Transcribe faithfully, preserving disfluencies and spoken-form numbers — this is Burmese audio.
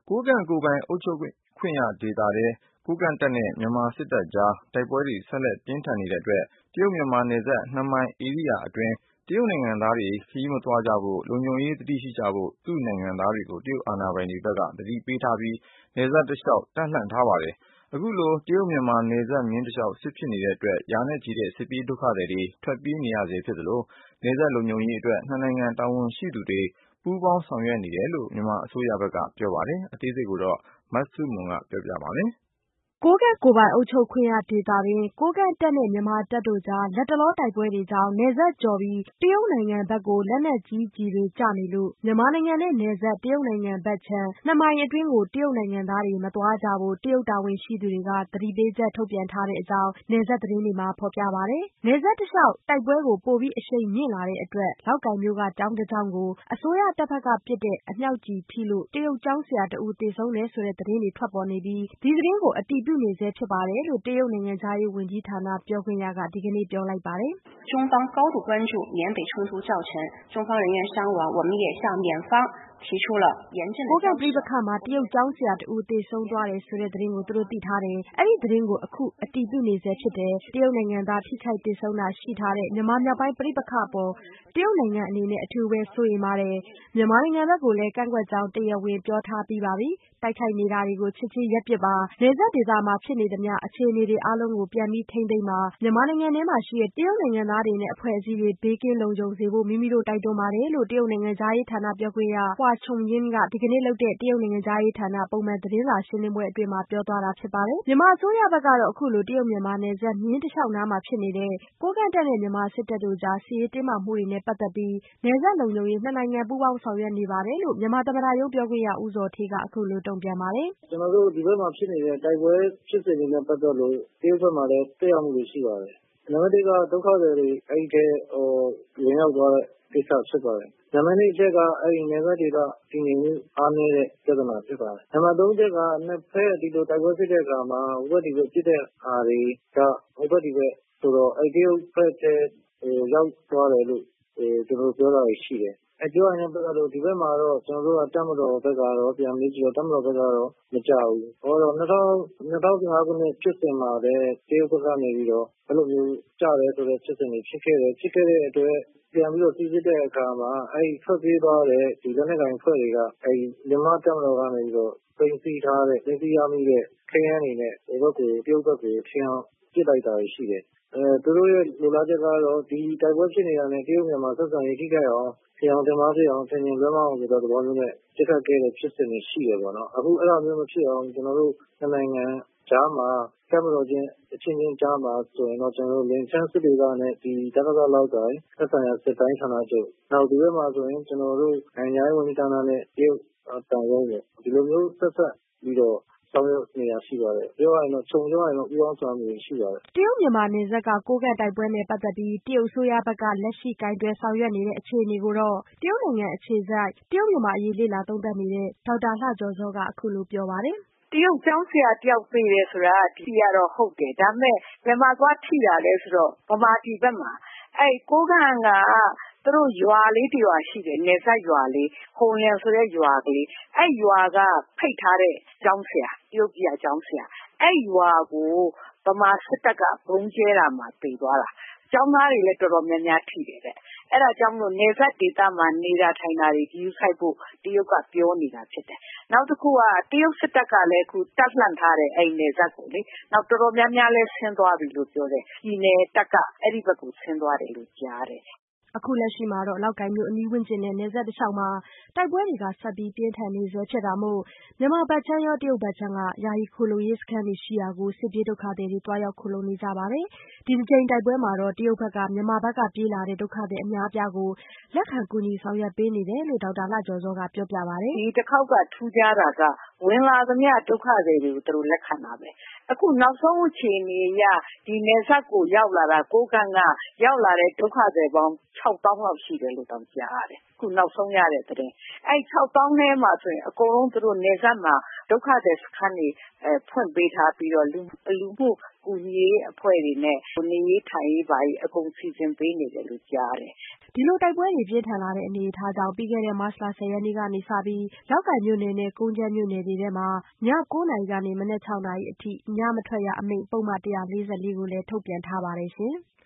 ကိုးကန့်ကိုယ်ပိုင်အုပ်ချုပ်ခွင့်ရဒေသထဲ ကိုးကန့်တပ်နဲ့ မြန်မာစစ်တပ်ကြား တိုက်ပွဲတွေ ဆက်လက်ပြင်းထန်နေတဲ့အတွက် တရုတ်-မြန်မာနယ်စပ် နှစ်မိုင်ဧရိယာအတွင်း တရုတ်နိုင်ငံသားတွေ ခရီးမသွားကြဖို့ လုံခြုံရေးသတိရှိကြဖို့ သူ့နိုင်ငံသားတွေကို တရုတ်အာဏာပိုင်တွေဘက်က သတိပေးထားပြီး နယ်စပ်တလျှောက် တပ်လှန့်ထားပါတယ်။ အခုလို တရုတ်-မြန်မာနယ်စပ်မျဉ်းတလျှောက် စစ်ဖြစ်နေတဲ့အတွက် ရာနဲ့ချီတဲ့ စစ်ပြေးဒုက္ခသည်တွေ ထွက်ပြေးနေရဆဲဖြစ်သလို နယ်စပ်လုံခြုံရေးအတွက် နှစ်နိုင်ငံတာဝန်ရှိသူတွေ ပူးပေါင်းဆောင်ရွက်နေတယ်လို့ မြန်မာအစိုးရဘက်က ပြောပါတယ်။ အသေးစိတ် မဆုမွန် ပြောပြပါမယ်။ကိုးကန့်ကိုယ်ပိုင်အုပ်ချုပ်ခွင့်ရဒေသတွင်း ကိုးကန့်တပ်နဲ့ မြန်မာတပ်တို့ကြား လတ်တလောတိုက်ပွဲတွေကြောင့် နယ်စပ်ကျော်ပြီး တရုတ်နိုင်ငံဘက်ကို လက်နက်ကြီးကျည်တွေကျနေလို့ မြန်မာနိုင်ငံနဲ့နယ်စပ် တရုတ်နိုင်ငံဘက်ခြမ်း နှစ်မိုင်အတွင်းကို တရုတ်နိုင်ငံသားတွေ မသွားကြဖို့ တရုတ်တာဝန်ရှိသူတွေက သတိပေးချက်ထုတ်ပြန်ထားတဲ့အကြောင်း နယ်စပ်သတင်းတွေမှာ ဖော်ပြပါတယ်။ နယ်စပ်တလျှောက် တိုက်ပွဲကို ပိုပြီးအရှိန်မြင့်လာတဲ့အတွက် လောက်ကိုင်မြို့က ကျောင်းတကျောင်းကို အစိုးရတပ်ဘက်ကပစ်တဲ့ အမြောက်ကျည်ထိလို့ တရုတ်ကျောင်းဆရာတဦးသေဆုံးတယ်ဆိုတဲ့သတင်းတွေ ထွက်ပေါ်နေပြီး ဒီသတင်းကို အတည်ပြုနေဆဲဖြစ်ပါတယ်လို့ တရုတ်နိုင်ငံခြားရေးဝန်ကြီးဌာနပြောခွင့်ရက ဒီကနေ့ပြောလိုက်ပါတယ်။ "中方高度关注缅北冲突造成中方人员伤亡，我们也向缅方提出了严正的ကိုးကန့်ပြိပခါမှာ တရုတ်ကျောင်းဆရာတဦးသေဆုံးသွားတယ်ဆိုတဲ့သတင်းကိုသူတို့သိထားတယ်။ အဲဒီသတင်းကိုအခုအတည်ပြုနေဆဲဖြစ်တယ်။ တရုတ်နိုင်ငံသားထိခိုက်သေဆုံးတာရှိထားတဲ့ မြန်မာမြောက်ပိုင်းပဋိပက္ခအပေါ် တရုတ်နိုင်ငံအနေနဲ့ အထူးပဲစိုးရိမ်ပါတယ်။ မြန်မာနိုင်ငံဘက်ကိုလည်း ကန့်ကွက်ကြောင်း တရားဝင်ပြောထားပြီးပါပြီ။ တိုက်ခိုက်နေတာတွေကို ချက်ချင်းရပ်ပစ်ပါ။ နယ်စပ်ဒေသမှာဖြစ်နေသမျှ အခြေအနေတွေအားလုံးကို ပြန်ပြီးထိန်းသိမ်းပါ။ မြန်မာနိုင်ငံထဲမှာရှိတဲ့ တရုတ်နိုင်ငံသားတွေနဲ့ အဖွဲ့အစည်းတွေ ဘေးကင်းလုံခြုံစေဖို့ မိမိတို့တိုက်တွန်းပါတယ်လို့ တရုတ်နိုင်ငံခြားရေးဌာနပြောခွင့်ရ Hua Chunying က ဒီကနေ့လုပ်တဲ့ တရုတ်နိုင်ငံခြားရေးဌာန ပုံမှန်သတင်းစာရှင်းလင်းပွဲအတွင်းမှာ ပြောသွားတာဖြစ်ပါတယ်။ မြန်မာအစိုးရဘက်ကတော့ အခုလို တရုတ်-မြန်မာနယ်စပ်မျဉ်းတလျှောက်နားမှာဖြစ်နေတဲ့ ကိုးကန့်တပ်နဲ့ မြန်မာစစ်တပ်တို့ကြား စစ်ရေးတင်းမာမှုတွေနဲ့ပတ်သက်ပြီး နယ်စပ်လုံခြုံရေး နှစ်နိုင်ငံပူးပေါင်းဆောင်ရွက်နေပါတယ်လို့ မြန်မာသမ္မတရုံးပြောခွင့်ရ ဦးဇော်ဌေးက အခုလိုတုံ့ပြန်ပါတယ်။ "ကျနော်တို့ဒီဘက်မှာဖြစ်နေတဲ့တိုက်ပွဲဖြစ်စဉ်တွေနဲ့ပတ်သက်လို့ တရုတ်ဘက်မှာလည်းသက်ရောက်မှုတွေရှိပါတယ်။ နံပါတ်တစ်က ဒုက္ခသည်တွေအဲဒီထဲဝင်ရောက်သွားတဲ့ကိစ္စဖြစ်ပါတယ်။ နံပါတ်နှစ်အချက်က အဲဒီနယ်စပ်ဒေသတည်ငြိမ်မှုအားနည်းတဲ့ပြဿနာဖြစ်ပါတယ်။ နံပါတ်သုံးအချက်က နှစ်ဘက်ဒီလိုတိုက်ပွဲဖြစ်တဲ့အခါမှာ ဟိုဘက်ဒီဘက်ပစ်တဲ့ဟာတွေက ဟိုဘက်ဒီဘက်ဆိုတော့ တရုတ်ဘက်ထဲရောက်သွားတယ်လို့ကျနော်တို့ပြောတာတွေရှိတယ်။ ပြောတာနဲ့ပတ်သက်လို့ ဒီဘက်မှာတော့ ကျနော်တို့တပ်မတော်ဘက်ကတော့ ပြန်မေးကြည့်တော့ တပ်မတော်ဘက်ကတော့မကျဘူး။ ၂၀၁၅ခုနှစ်ဖြစ်စဉ်မှာလည်း တရုတ်ဘက်ကနေပြီးတော့ အဲလိုမျိုးကျတယ်ဆိုတဲ့ဖြစ်စဉ်တွေဖြစ်ခဲ့တယ်။ ဖြစ်ခဲ့တဲ့အတွက်ပြန်ပြီးတော့စိစစ်တဲ့အခါမှာ အဲဒီထွက်ပြေးသွားတဲ့လက်နက်ကိုင်အဖွဲ့တွေက မြန်မာ့တပ်မတော်ကနေပြီးတော့ သိမ်းဆည်းထားတဲ့ သိမ်းဆည်းရမိတဲ့ခဲယမ်းတွေနဲ့ဟိုဘက်ကိုတရုတ်ဘက်ကိုထင်အောင်ပစ်လိုက်တာတွေရှိတယ်။ သူတို့ရဲ့လိုလားချက်ကတော့ ဒီတိုက်ပွဲဖြစ်နေတာနဲ့ တရုတ်မြန်မာဆက်ဆံရေးထိခိုက်အောင် ထင်ယောင်ထင်မှားဖြစ်အောင် ထင်မြင်လွဲမှားအောင်ဆိုတဲ့သဘောမျိုးနဲ့ပစ်ခတ်ခဲ့တဲ့ဖြစ်စဉ်တွေရှိတယ်ပေါ့နော်။ အခုအဲဒါမျိုးမဖြစ်အောင် ကျနော်တို့နှစ်နိုင်ငံကြားမှာ တပ်မတော်ချင်းအချင်းချင်းကြားမှာဆိုရင်တော့ ကျနော်တို့ လင်ချန်းစစ်ဒေသနဲ့ ဒီဒကစ လောက်ကိုင်သက်ဆိုင်ရာစစ်တိုင်းဌာနချုပ် နောက်ဒီဘက်မှာဆိုရင် ကျနော်တို့နိုင်ငံခြားရေးဝန်ကြီးဌာနနဲ့ တရုတ်သံရုံးပေါ့ ဒီလိုမျိုးဆက်စပ်ပြီးတော့ဆောင်ရွက်နေတာရှိပါတယ်။ ပြောရရင်တော့ ခြုံပြောရရင်တော့ ပူးပေါင်းဆောင်ရွက်မှုတွေရှိပါတယ်။ " တရုတ်-မြန်မာနယ်စပ်က ကိုးကန့်တိုက်ပွဲနဲ့ပတ်သက်ပြီး တရုတ်အစိုးရဘက်ကလက်ရှိကိုင်တွယ်ဆောင်ရွက်နေတဲ့အခြေအနေကိုတော့ တရုတ်နိုင်ငံအခြေစိုက် တရုတ်-မြန်မာအရေးလေ့လာသုံးသပ်နေတဲ့ ဒေါက်တာလှကျော်ဇောက အခုလိုပြောပါတယ်။ "တရုတ်ကျောင်းဆရာတယောက်သေတယ်ဆိုတာကတော့ဟုတ်တယ်။ ဒါပေမဲ့ဘယ်မှာသွားထိတာလဲဆိုတော့ ဗမာပြည်ဘက်မှာ အဲဒီကိုးကန့်ကသူတို့ရွာလေးတရွာရှိတယ်။ နယ်စပ်ရွာလေး ဟုန်လျံဆိုတဲ့ရွာကလေး အဲဒီရွာကဖိတ်ထားတဲ့ကျောင်းဆရာ တရုတ်ပြည်ကကျောင်းဆရာ။ အဲဒီရွာကိုဗမာစစ်တပ်ကဗုံးကြဲတာမှာသေသွားတာ။ ကျောင်းသားတွေလည်းတော်တော်များများထိတယ်တဲ့။ အဲဒါကြောင့်မို့နယ်စပ်ဒေသမှာနေတာထိုင်တာတွေဂရုစိုက်ဖို့တရုတ်ကပြောနေတာဖြစ်တယ်။ နောက်တခုကတရုတ်စစ်တပ်ကလည်းအခုတပ်လှန့်ထားတယ်အဲဒီနယ်စပ်ကိုလေ။ နောက်တော်တော်များများလည်းဆင်းသွားပြီလို့ပြောတယ်။ ပြည်နယ်တပ်ကအဲဒီဘက်ကိုဆင်းသွားတယ်လို့ကြားတယ်။ " အခုလက်ရှိမှာတော့ လောက်ကိုင်မြို့အနီးဝန်းကျင်နဲ့ နယ်စပ်တလျှောက်မှာ တိုက်ပွဲတွေကဆက်ပြီးပြင်းထန်နေဆဲဖြစ်တာမို့ မြန်မာဘက်ခြမ်းရော တရုတ်ဘက်ခြမ်းက ယာယီခိုလှုံရေးစခန်းတွေရှိရာကို စစ်ပြေးဒုက္ခသည်တွေ သွားရောက်ခိုလှုံနေကြပါတယ်။ ဒီတကြိမ်တိုက်ပွဲမှာတော့ တရုတ်ဘက်က မြန်မာဘက်ကပြေးလာတဲ့ ဒုက္ခသည်အများအပြားကို လက်ခံကူညီဆောင်ရွက်ပေးနေတယ်လို့ ဒေါက်တာလှကျော်ဇောကပြောပြပါတယ်။ "ဒီတခေါက်ကထူးခြားတာကဝင်လာသမျှဒုက္ခသည်တွေကိုသူတို့လက်ခံတာပဲ။ အခုနောက်ဆုံးအခြေအနေအရဒီနယ်စပ်ကိုရောက်လာတာကိုးကန့်ကရောက်လာတဲ့ဒုက္ခသည်ပေါင်းခြောက်သောင်းလောက်ရှိတယ်လို့တောင်ကြားရတယ်။ ကခုနောက်ဆုံးရတဲ့သတင်းအဲ့၆သောင်းထဲမှာဆိုရင်အကုန်လုံးသူတို့နေဆက်မှာဒုက္ခသည်စခန်းတွေအဲဖွင့်ပေးထားပြီးတော့လူလူမှုကူညီရေးအဖွဲ့တွေနဲ့နေရေးထိုင်ရေးပါအကုန်စီစဉ်ပေးနေတယ်လို့ကြားတယ်ဒီလိုတိုက်ပွဲတွေပြင်းထန်လာတဲ့အနေအထားကြောင့်ပြီးခဲ့တဲ့မတ်လ十ရက်နေ့ကနေစပြီးလောက်ကိုင်မြို့နယ်နဲ့ကုန်းကျန်းမြို့နယ်တွေထဲမှာည၉နာရီကနေမနက်၆နာရီအထိညမထွက်ရအမိန့်ပုဒ်မ၁၄၄ကိုလည်းထုတ်ပြန်ထားပါတယ်ရှင်။